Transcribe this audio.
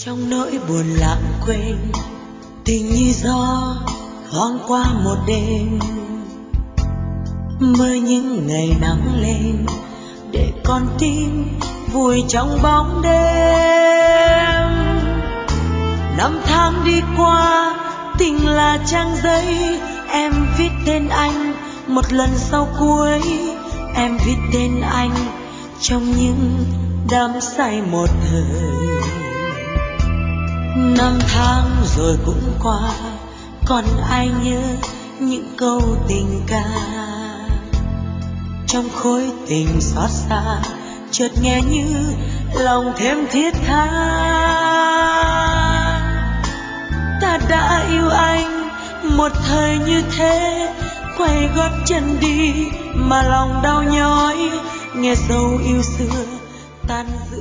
Trong nỗi buồn lãng quên, tình như gió thoáng qua một đêm, mơ những ngày nắng lên để con tim vùi trong bóng đêm. Năm tháng đi qua, tình là trang giấy, em viết tên anh một lần sau cuối. Em viết tên anh trong những đắm say một thời. Năm tháng rồi cũng qua, còn ai nhớ những câu tình ca. Trong khối tình xót xa, chợt nghe như lòng thêm thiết tha. Ta đã yêu anh một thời như thế, quay gót chân đi mà lòng đau nhói, nghe dấu yêu xưa tan